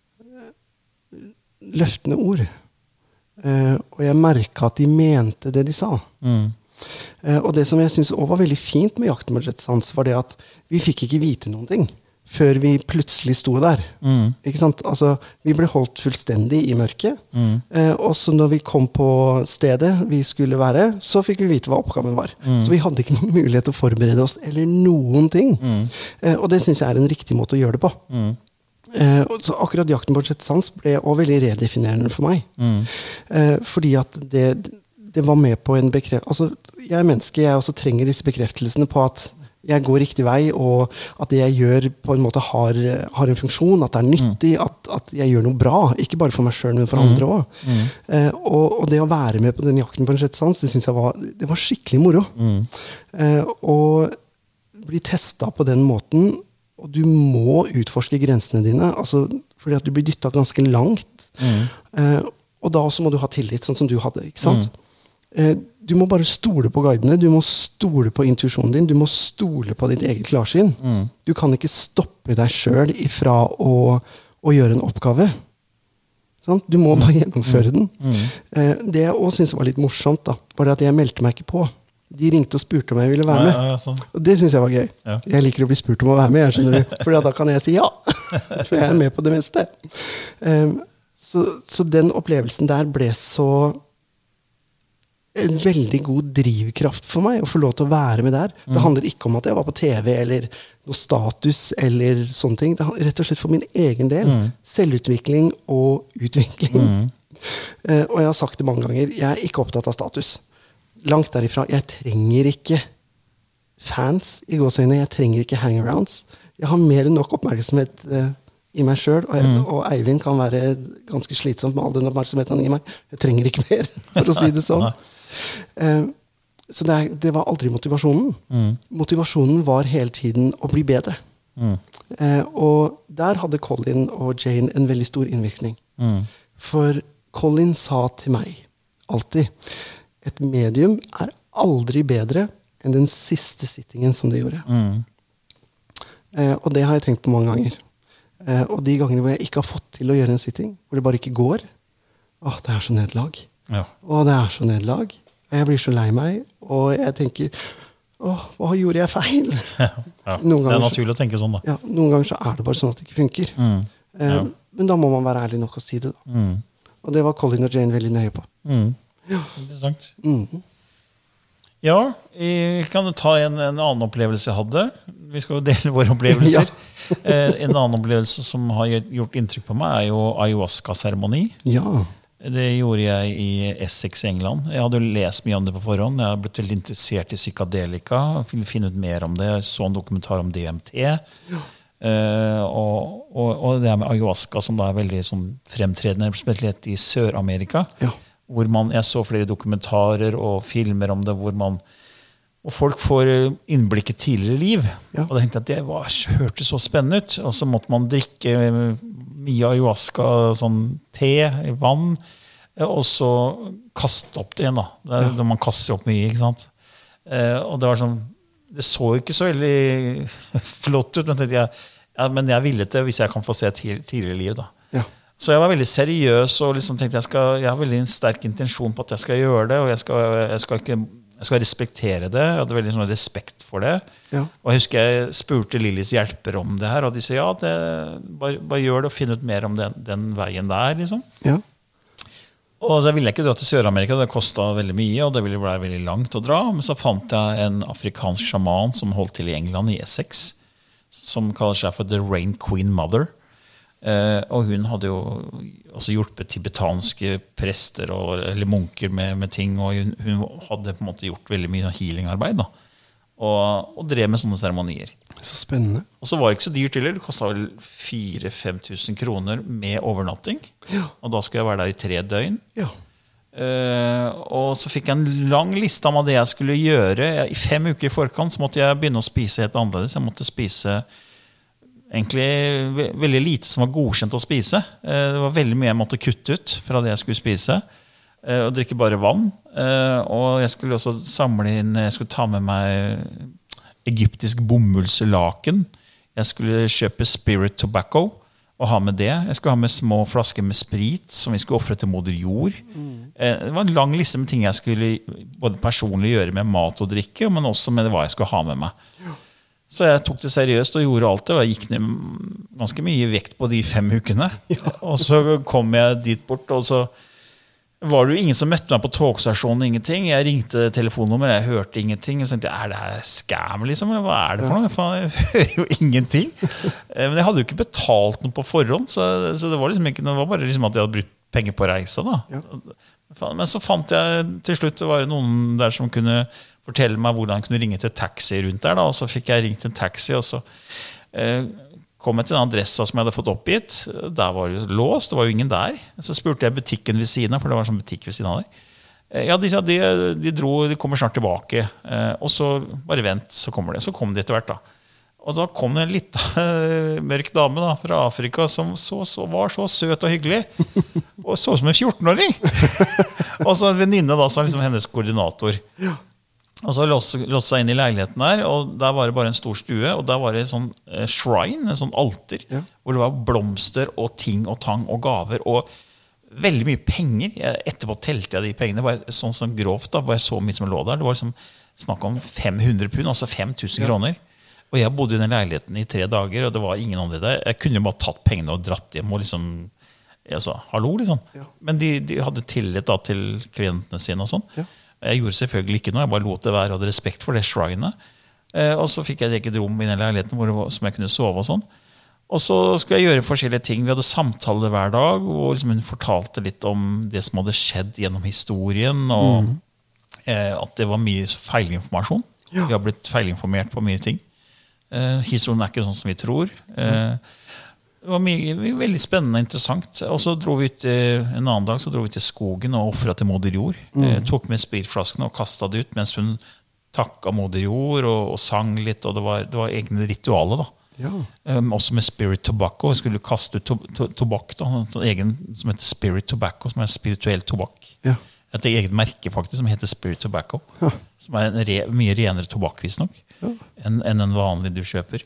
løftende ord. Eh, og jeg merket at de mente det de sa. Mm. Eh, og det som jeg synes også var veldig fint med Jakten på sjette sans, var det at vi fikk ikke vite noen ting før vi plutselig sto der. Mm. Ikke sant? Altså, vi ble holdt fullstendig i mørket. Mm. Eh, og så når vi kom på stedet vi skulle være, så fikk vi vite hva oppgaven var. Mm. Så vi hadde ikke noen mulighet til å forberede oss, eller noen ting. Mm. Eh, og det synes jeg er en riktig måte å gjøre det på. Mm. Eh, så akkurat jakten på en sjette sans ble også veldig redefinerende for meg. Mm. Eh, fordi at det, det var med på en bekreftelse. Altså, jeg er menneske, jeg også trenger disse bekreftelsene på at jeg går riktig vei, og at det jeg gjør på en måte har, har en funksjon, at det er nyttig, mm. at, at jeg gjør noe bra, ikke bare for meg selv, men for mm. andre også. Mm. Eh, og, og det å være med på den jakten på en sjette sans, det synes jeg var, det var skikkelig moro. Mm. Eh, og bli testet på den måten, og du må utforske grensene dine, altså, fordi at du blir dyttet ganske langt. Mm. Eh, og da også må du ha tillit, sånn som du hadde, ikke sant? Mm. Eh, du må bare stole på guidene, du må stole på intuisjonen din, du må stole på ditt eget klarsyn. Mm. Du kan ikke stoppe deg selv ifra å, å gjøre en oppgave. Sant? Du må bare gjennomføre den. Mm. Eh, det jeg også synes var litt morsomt, da, var det at jeg meldte meg ikke på. De ringte og spurte om jeg ville være med. Ja, ja, ja, sånn. Og det synes jeg var gøy. Ja. Jeg liker å bli spurt om å være med, jeg skjønner du. For da kan jeg si ja. For jeg er med på det meste. Um, så, så den opplevelsen der ble så en veldig god drivkraft for meg å få lov til å være med der. Mm. Det handler ikke om at jeg var på T V eller noe status eller sånne ting. Det er rett og slett for min egen del. Mm. Selvutvikling og utvikling. Mm. Uh, og jeg har sagt det mange ganger, jeg er ikke opptatt av status. Langt derifra. Jeg trenger ikke fans i gåsøyne. Jeg trenger ikke hangarounds. Jeg har mer enn nok oppmerksomhet uh, i meg selv, og, jeg, mm. og Eivind kan være ganske slitsomt med all den oppmerksomheten han gir meg. Jeg trenger ikke mer, for å si det sånn. uh, så det, er, det var aldri motivasjonen. Mm. Motivasjonen var hele tiden å bli bedre. Mm. Uh, og der hadde Colin og Jane en veldig stor innvirkning. Mm. For Colin sa til meg alltid et medium er aldri bedre enn den siste sittingen som det gjorde. Mm. Eh, og det har jeg tenkt på mange ganger. Eh, og de gangene hvor jeg ikke har fått til å gjøre en sitting, hvor det bare ikke går, åh, det er så nedlag. Ja. Åh, det er så nedlag. Jeg blir så lei meg, og jeg tenker, åh, hva gjorde jeg feil? Ja, ja. Det er naturlig å tenke sånn da. Ja, noen ganger så er det bare sånn at det ikke funker. Mm. Eh, ja. Men da må man være ærlig nok å si det da. Mm. Og det var Colin og Jane veldig nøye på. Mm. Ja. Interessant. Mm. Ja, jeg kan ta en, en annen opplevelse jeg hadde. Vi skal jo dele våre opplevelser. Ja. eh, en annen opplevelse som har gjort inntrykk på meg er jo ayahuasca-seremoni. Ja. Det gjorde jeg i Essex, England. Jeg hadde lest mye om det på forhånd. Jeg har blitt veldig interessert i psykadelika. Jeg ville finne ut mer om det. Jeg så en dokumentar om D M T. Ja. Eh, og, og, og det med ayahuasca som da er veldig sånn, fremtredende, spesielt i Sør-Amerika. Ja. Hvor man, jeg så flere dokumentarer og filmer om det, hvor man, og folk får innblikk i tidligere liv. Ja. Og jeg tenkte at det var, hørtes så spennende ut. Og så måtte man drikke mye ayahuasca, sånn te, vann, og så kaste opp det igjen. Da, det, ja. Da man kaster opp mye, ikke sant? Eh, og det var sånn, det så ikke så veldig flott ut, men, jeg, ja, men jeg ville det hvis jeg kan få se tidligere liv. Da. Ja. Så jeg var veldig seriøs og liksom tenkte jeg, skal, jeg har veldig en sterk intensjon på at jeg skal gjøre det, og jeg skal, jeg skal, ikke, jeg skal respektere det. Jeg hadde veldig sånn respekt for det. Ja. Og jeg husker jeg spurte Lillys hjelper om det her, og de sa ja, det, bare, bare gjør det og finn ut mer om den, den veien der. Liksom. Ja. Og så ville jeg ikke dra til Sør-Amerika, det kostet veldig mye, og det ville bli veldig langt å dra. Men så fant jeg en afrikansk sjaman som holdt til i England, i Essex, som kaller seg for The Rain Queen Mother. Uh, og hun hadde jo også hjulpet tibetanske prester og, eller munker med, med ting, og hun, hun hadde på en måte gjort veldig mye healingarbeid da, og, og drev med sånne seremonier. Så spennende. Og så var det ikke så dyrt til, det kostet vel fire til fem tusen kroner med overnatting, ja. Og da skulle jeg være der i tre døgn. Ja. Uh, og så fikk jeg en lang liste om det jeg skulle gjøre. I fem uker i forkant så måtte jeg begynne å spise helt annerledes. Jeg måtte spise egentlig veldig lite som var godkjent å spise. Det var veldig mye jeg måtte kutte ut fra det jeg skulle spise. Og drikke bare vann. Og jeg skulle også samle inn, jeg skulle ta med meg egyptisk bomullslaken. Jeg skulle kjøpe spirit tobacco og ha med det. Jeg skulle ha med små flasker med sprit som vi skulle offre til moder jord. Mm. Det var en lang liste med ting jeg skulle både personlig gjøre med mat og drikke, men også med hva jeg skulle ha med meg. Ja. Så jeg tok det seriøst og gjorde alt det, og jeg gikk ned ganske mye vekt på de fem ukene. Ja. Og så kom jeg dit bort, og så var det jo ingen som møtte meg på togstasjonen, ingenting. Jeg ringte telefonnummer, jeg hørte ingenting. Og så tenkte jeg, er det her scam liksom? Hva er det for noe? Faen, jeg hører jo ingenting. Men jeg hadde jo ikke betalt noe på forhånd, så, så det var liksom ikke, det var bare liksom at jeg hadde brukt penger på reise da. Ja. Men så fant jeg til slutt, det var jo noen der som kunne fortelle meg hvordan jeg kunne ringe til taxi rundt der da, og så fikk jeg ringt en taxi, og så eh, kom jeg til en adresse som jeg hadde fått oppgitt. Der var det låst, det var jo ingen der. Så spurte jeg butikken ved siden av, for det var en sånn butikk ved siden av der. Ja, de, de, de dro, de kommer snart tilbake, og så bare vent, så kommer de. Så kom de etter hvert da. Og da kom det en litt mørk dame da, fra Afrika som så, så, var så søt og hyggelig, og så som en fjortenåring. Og så en venninne da, som liksom hennes koordinator. Og så låste seg inn i leiligheten der, og der var det bare en stor stue, og der var det en sånn eh, shrine, en sånn alter, ja. Hvor det var blomster og ting og tang og gaver, og veldig mye penger. Jeg, etterpå telte jeg de pengene, bare sånn, sånn grovt da, var jeg så mye som lå der. Det var liksom snakk om fem hundre pund, altså fem tusen ja. Kroner. Og jeg bodde i den leiligheten i tre dager, og det var ingen andre der. Jeg kunne jo bare tatt pengene og dratt hjem, og liksom, jeg sa, hallo liksom. Ja. Men de, de hadde tillit da til klientene sine og sånn. Ja. Jeg gjorde selvfølgelig ikke noe, jeg bare lot det være og hadde respekt for det shrinet. Eh, og så fikk jeg et eget rom i den leiligheten hvor det var, som jeg kunne sove og sånn. Og så skulle jeg gjøre forskjellige ting. Vi hadde samtaler hver dag, og liksom hun fortalte litt om det som hadde skjedd gjennom historien, og mm. eh, at det var mye feilinformasjon. Ja. Vi har blitt feilinformert på mye ting. Eh, historien er ikke sånn som vi tror. Eh, Det var mye, veldig spennende og interessant. Og så dro vi ut en annen dag så dro vi til skogen og offret til moder jord. Mm. Eh, tok med spritflaskene og kastet det ut mens hun takket moder jord og, og sang litt. Og det var, det var egne ritualer da. Ja. Um, også med spirit tobacco. Vi skulle kaste ut to, to, tobakk da. En egen som heter spirit tobacco, som er spirituell tobakk. Ja. Et eget merke faktisk som heter spirit tobacco. Ja. Som er en re, mye renere tobakk visstnok ja. enn en en vanlig du kjøper.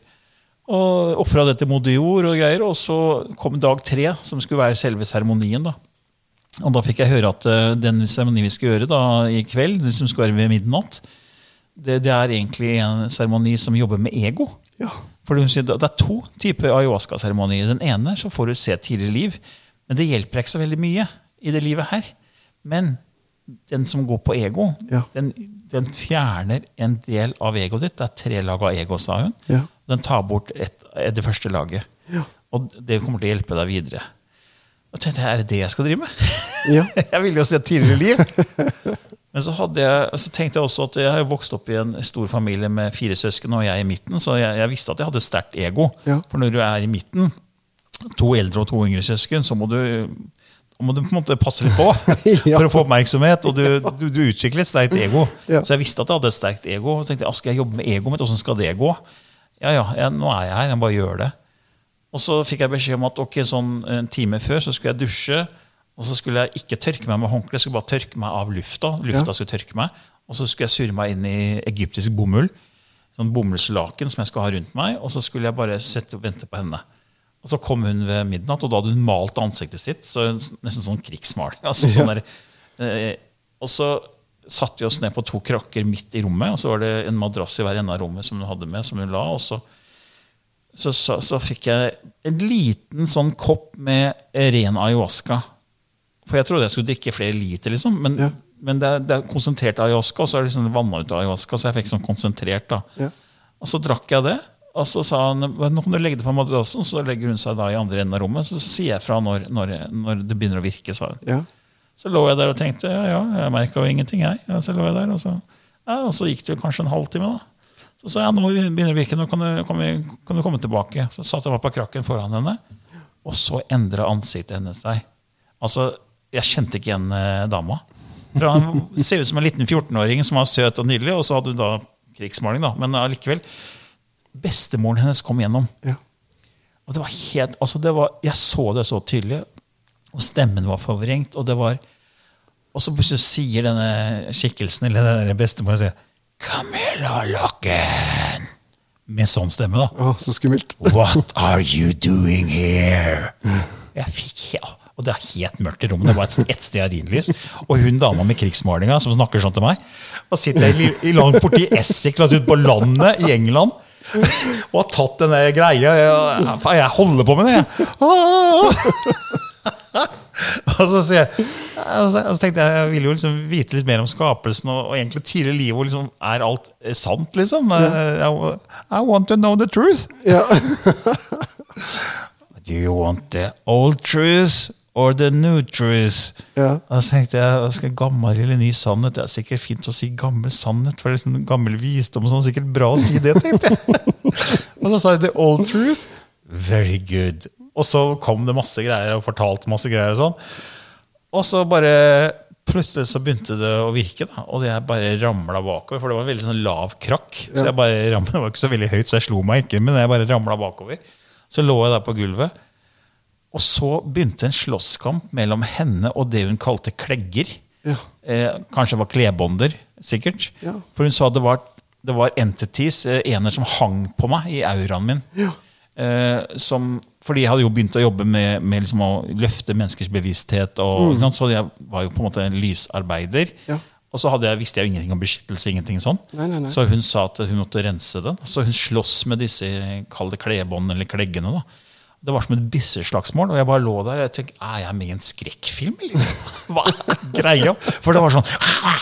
Og offret det til moder jord og greier, og så kom dag tre, som skulle være selve seremonien da. Og da fikk jeg høre at uh, den seremonien vi skulle gjøre da, i kveld, det som skulle være ved midnatt, det, det er egentlig en seremoni som jobber med ego. Ja. For det er to typer ayahuasca-seremonier. Den ene så får du se tidligere liv, men det hjelper ikke så veldig mye i det livet her. Men den som går på ego, ja. den, den fjerner en del av egoet ditt. Det er tre lag av ego, sa hun. Ja. Den tar bort et, det første laget. Ja. Og det kommer til å hjelpe deg videre. Og tenkte jeg, er det det jeg skal drive med? Ja. Jeg ville jo se tidligere liv. Men så, hadde jeg, så tenkte jeg også at jeg har vokst opp i en stor familie med fire søsken, og jeg er i midten, så jeg, jeg visste at jeg hadde et sterkt ego. Ja. For når du er i midten, to eldre og to yngre søsken, så må du... Og må du på en måte passe litt på ja. For å få oppmerksomhet, og du, du, du utvikler et sterkt ego. Ja. Så jeg visste at jeg hadde et sterkt ego, og tenkte, skal jeg jobbe med ego mitt, hvordan skal det gå? Ja, ja, jeg, nå er jeg her, jeg bare gjør det. Og så fikk jeg beskjed om at ok, sånn en time før så skulle jeg dusje, og så skulle jeg ikke tørke meg med håndkle, jeg skulle bare tørke meg av lufta, lufta ja. Skulle tørke meg, og så skulle jeg surre meg inn i egyptisk bomull, sånn bomullslaken som jeg skulle ha rundt meg, og så skulle jeg bare sette og vente på henne. Og så kom hun ved midnatt, og da hadde hun malt ansiktet sitt, så nesten sånn krigsmaling. Altså, sånn der, eh, og så satt vi oss ned på to krakker midt i rommet, og så var det en madrass i hver ende av rommet som hun hadde med, som hun la, og så, så, så, så fikk jeg en liten sånn kopp med ren ayahuasca. For jeg trodde jeg skulle drikke flere liter, liksom, men, ja. men det, er, det er konsentrert ayahuasca, og så er det liksom vannet ut av ayahuasca, så jeg fikk sånn konsentrert da. Ja. Og så drakk jeg det, og så sa han, nå kan du legge det på madrassen, så legger hun seg da i andre enden av rommet, så, så sier jeg fra når, når, når det begynner å virke, sa hun. Ja. Så lå jeg der og tenkte, ja, ja, jeg merket jo ingenting, jeg. Ja, så lå jeg der, og så, ja, og så gikk det kanskje en halvtime da. Så sa jeg, ja, nå begynner det å virke, nå kan du, kan, vi, kan du komme tilbake. Så satt jeg på krakken foran henne, og så endret ansiktet hennes seg. Altså, jeg kjente ikke igjen eh, dama. For han ser ut som en liten fjortenåring som var søt og nydelig, og så hadde hun da krigsmaling da, men allikevel, bestemoren hennes kom gjennom. Ja. Og det var helt, altså det var, jeg så det så tydelig, og stemmen var forvrengt, og det var, og så plutselig sier denne skikkelsen, eller denne bestemoren, sier, Camilla Locken, med sånn stemme da. Å, så skummelt. What are you doing here? Mm. Jeg fikk, ja, og det er helt mørkt i rommet, det var et, et stearinlys, og hun dama med krigsmalinga, som snakker sånn til meg, og sitter i, i langt borti Essex, ut på landet i England, og har tatt denne greia, jeg, jeg holder på med det, jeg. Og så sier jeg, altså, altså tenkte jeg, jeg ville jo liksom vite litt mer om skapelsen og, og egentlig tidlig i livet hvor liksom er alt sant, liksom. Ja. I, I want to know the truth. Ja. Do you want the old truth or the new truth? Ja. Og så tenkte jeg, skal gammel eller ny sannhet? Det er sikkert fint å si gammel sannhet, for det er liksom gammel visdom, og sånn, sikkert bra å si det, tenkte jeg. Og så sa jeg the old truth. Very good. Og så kom det masse greier og fortalte masse greier og sånn. Og så bare plutselig så begynte det å virke da, og jeg bare ramlet bakover, for det var en veldig sånn lav krakk. Så jeg bare ramlet, det var ikke så veldig høyt, så jeg slo meg ikke, men jeg bare ramlet bakover. Så lå jeg der på gulvet, og så begynte en slåsskamp mellom henne og det hun kalte klegger. Ja. Eh, kanskje det var klebånder, sikkert. Ja. For hun sa det var, det var entities, eh, ener som hang på meg i auraen min. Ja. Eh, som, fordi jeg hadde jo begynt å jobbe med, med liksom å løfte menneskers bevissthet, og, mm. så jeg var jo på en måte en lysarbeider. Ja. Og så hadde jeg, visste jeg jo ingenting om beskyttelse, ingenting sånn. Nei, nei, nei. Så hun sa at hun måtte rense den. Så hun slåss med disse, kall det klebånd eller kleggene da. Det var som et bisseslagsmål, og jeg bare lå der, og jeg tenkte, er jeg med i en skrekkfilm, eller? Hva er greia? For det var sånn,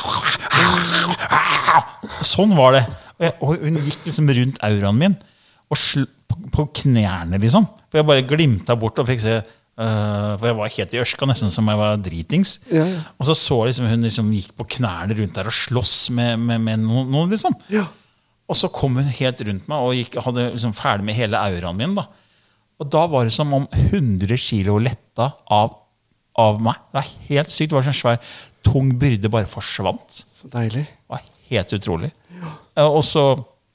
sånn var det. Og, jeg, og hun gikk liksom rundt auraen min, og sl på, på knærne liksom. For jeg bare glimta bort, og fikk se, Uh, for jeg var helt i ørska, nesten som jeg var dritings. Ja, ja. Og så så liksom, hun liksom gikk på knærne rundt der og slåss med, med, med noen, noen liksom. Ja. Og så kom hun helt rundt meg og gikk, hadde liksom ferdig med hele auraen min da. Og da var det som om hundre kilo letta av, av meg. Det var helt sykt, det var sånn svær tung byrde bare forsvant. Så deilig. Det var helt utrolig. Ja. uh, Og så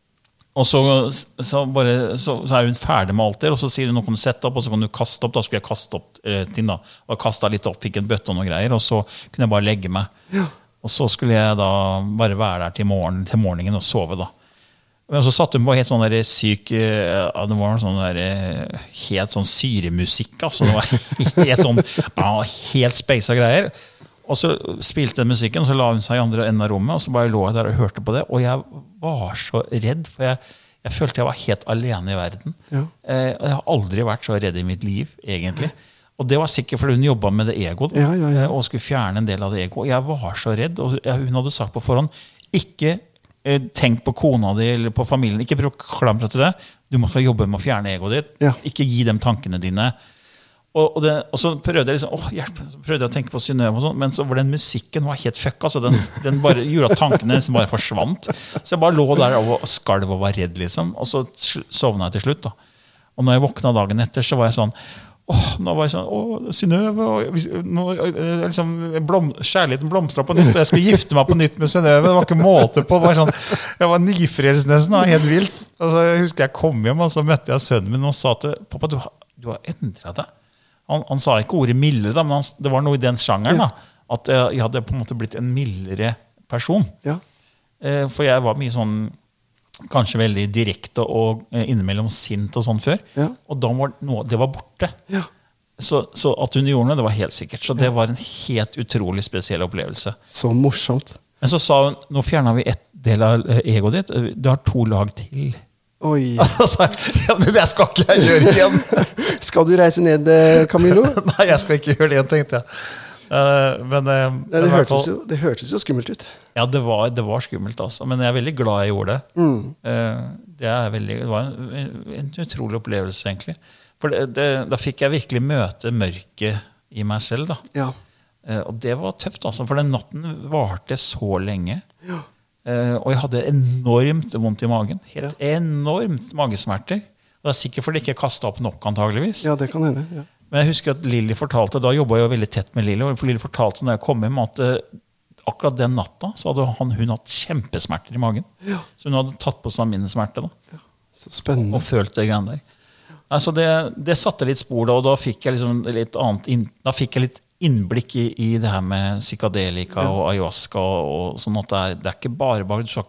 Og så, så, bare, så, så er hun ferdig med alt der, og så sier hun, nå kan du sette opp, og så kan du kaste opp. Da skulle jeg kaste opp eh, ting da, og jeg kastet litt opp, fikk en bøtte og noen greier, og så kunne jeg bare legge meg. Ja. Og så skulle jeg da bare være der til, morgen, til morgenen og sove da. Men så satt hun på helt sånn der syk, ja, det var sånn der, helt sånn syremusikk, altså. Det var helt sånn, ja, helt speisa greier. Og så spilte den musikken, og så la hun seg i andre enden av rommet, og så bare lå jeg der og hørte på det, og jeg var så redd, for jeg, jeg følte jeg var helt alene i verden. Ja. Eh, og jeg har aldri vært så redd i mitt liv, egentlig. Og det var sikkert fordi hun jobbet med det ego, da, ja, ja, ja. og skulle fjerne en del av det ego. Og jeg var så redd, og jeg, hun hadde sagt på forhånd, ikke eh, tenk på kona di eller på familien, ikke prøv å klamre til det, du må jobbe med å fjerne egoet ditt, ja. Ikke gi dem tankene dine. Og, og, det, og så prøvde jeg liksom, åh, hjelp, så prøvde jeg å tenke på Synnøve og sånn, men så var den musikken var helt fuck, altså den, den bare gjorde at tankene liksom bare forsvant. Så jeg bare lå der og skalv og var redd liksom, og så sovna jeg til slutt da. Og når jeg våkna dagen etter, så var jeg sånn, åh, nå var jeg sånn, åh, Synnøve, nå liksom, blom, kjærligheten blomstret på nytt, og jeg skulle gifte meg på nytt med Synnøve, det var ikke måte på, det var sånn, jeg var nyfrelst nesten, det var helt vilt. Og så jeg husker jeg kom hjem, og så møtte jeg sønnen min, og sa til, pappa, du har, du har endret deg. Han, han sa ikke ordet mildere, da, men han, det var noe i den sjangeren, ja. Da, at jeg, jeg hadde på en måte blitt en mildere person. Ja. Eh, for jeg var mye sånn, kanskje veldig direkte og eh, innimellom sint og sånn før. Ja. Og da var noe, det var borte. Ja. Så, så at hun gjorde noe, det var helt sikkert. Så det var en helt utrolig spesiell opplevelse. Så morsomt. Men så sa hun, nå fjernet vi et del av egoet ditt, du har to lag til. Oi. Altså, ja, men det skal ikke jeg gjøre igjen. Skal du reise ned, Camillo? Nei, jeg skal ikke gjøre det igjen, tenkte jeg. Uh, men, uh, Nei, det, hørtes fall, jo, det hørtes jo skummelt ut. Ja, det var, det var skummelt, altså. Men jeg er veldig glad jeg gjorde det. Mm. Uh, det, er veldig, det var en, en utrolig opplevelse, egentlig. For det, det, da fikk jeg virkelig møte mørket i meg selv, da. Ja. Uh, og det var tøft, altså. For den natten varte så lenge. Ja. Uh, og jeg hadde enormt vondt i magen. Helt ja. Enormt magesmerter. Og det er sikkert fordi jeg ikke kastet opp nok, antageligvis. Ja, det kan hende, ja. Men jeg husker at Lili fortalte, da jobbet jeg jo veldig tett med Lili, og Lili fortalte når jeg kom hjem at uh, akkurat den natta så hadde han, hun hatt kjempesmerter i magen. Ja. Så hun hadde tatt på seg mine smerter da. Ja. Så spennende. Og følt det greiene der. Ja. Altså det, det satte litt spor da, og da fikk jeg liksom litt annet, inn, da fikk jeg litt innblikk i, i det her med psykadelika ja. Og ayahuasca og, og sånn at det er, det er ikke bare bare, du skal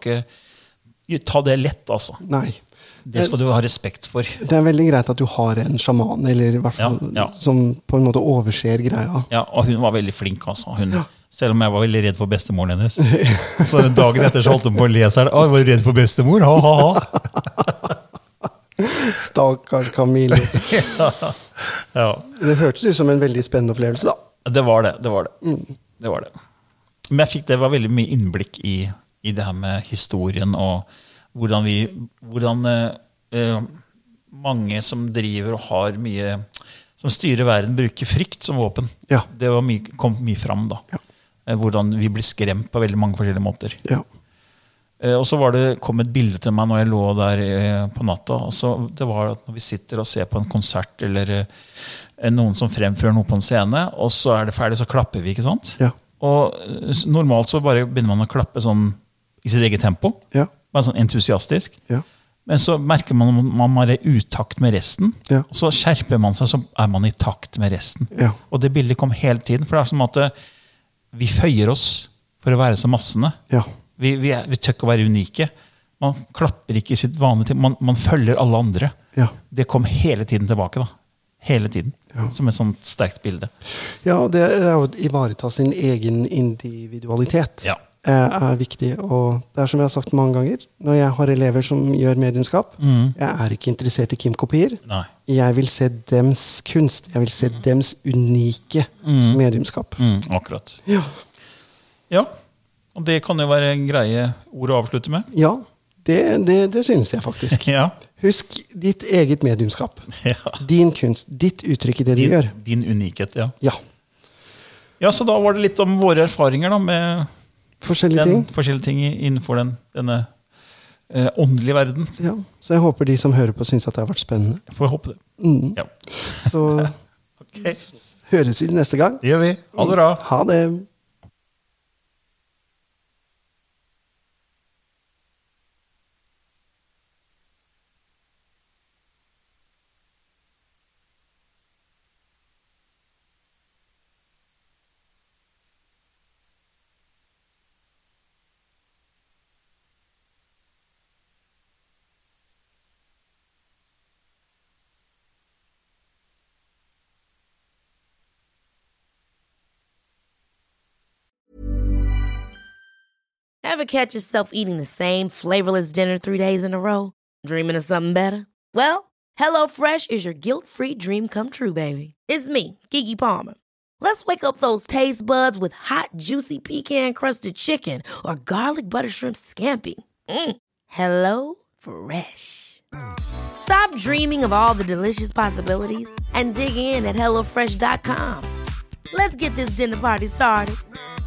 ikke ta det lett, altså. Nei. Det skal du ha respekt for. Det er veldig greit at du har en sjaman, eller i hvert fall ja, ja. Som på en måte overser greia. Ja, og hun var veldig flink, altså. Hun, ja. Selv om jeg var veldig redd for bestemoren hennes. Så dagen etter så holdt hun på å lese her, å, jeg var redd for bestemor, ha, ha, ha. Stakkars Camillo. ja. Ja. Det hørtes ut som en veldig spennende opplevelse da. Det var det, det var det. Mm. det var det. Men jeg fikk det var veldig mye innblikk i, i det her med historien og hvordan vi hvordan eh, mange som driver og har mye som styrer verden bruker frykt som våpen. Ja. Det var mye, kom mye fram da. Ja. Eh, hvordan vi blir skremt på veldig mange forskjellige måter. Ja. Eh, og så var det, kom et bilde til meg når jeg lå der eh, på natta. Og så, det var at når vi sitter og ser på en konsert eller eh, noen som fremfører noe på en scene, og så er det ferdig, så klapper vi, ikke sant? Ja. Og eh, normalt så bare begynner man å klappe sånn i sitt eget tempo. Ja. Bare sånn entusiastisk. Ja. Men så merker man at man er i utakt med resten. Ja. Og så skjerper man seg, så er man i takt med resten. Ja. Og det bildet kom hele tiden, for det er som at eh, vi føyer oss for å være som massene. Ja. Vi, vi, er, vi tør ikke å være unike. Man klapper ikke i sitt vanlige tid. Man, man følger alle andre. Ja. Det kom hele tiden tilbake. da. Hele tiden. Ja. Som et sånt sterkt bilde. Ja, og det er å ivareta sin egen individualitet Ja. er, er viktig. Og det er som jeg har sagt mange ganger, når jeg har elever som gjør mediumskap, Mm. jeg er ikke interessert i Kim-kopier. Nei. Jeg vil se dems kunst. Jeg vil se dems unike mediumskap. Mm, akkurat. Ja. Ja, og det kan jo være en greie ord å avslutte med. Ja, det, det, det synes jeg faktisk. Ja. Husk ditt eget mediumskap. Ja. Din kunst, ditt uttrykk i det du Din, gjør. din unikhet, ja. Ja, Ja, så da var det litt om våre erfaringer da, med forskjellige den, ting. forskjellige ting innenfor den, denne eh, åndelige verden. Ja. Så jeg håper de som hører på synes at det har vært spennende. Får jeg håpe det. Mm. Ja. Så Ok, høres vi neste gang. det gjør vi. Ha det bra. Ha det. Ever catch yourself eating the same flavorless dinner three days in a row? Dreaming of something better? Well, HelloFresh is your guilt-free dream come true, baby. It's me, Keke Palmer. Let's wake up those taste buds with hot, juicy pecan-crusted chicken or garlic butter shrimp scampi. Mm. Hello Fresh. Stop dreaming of all the delicious possibilities and dig in at hello fresh dot com. Let's get this dinner party started.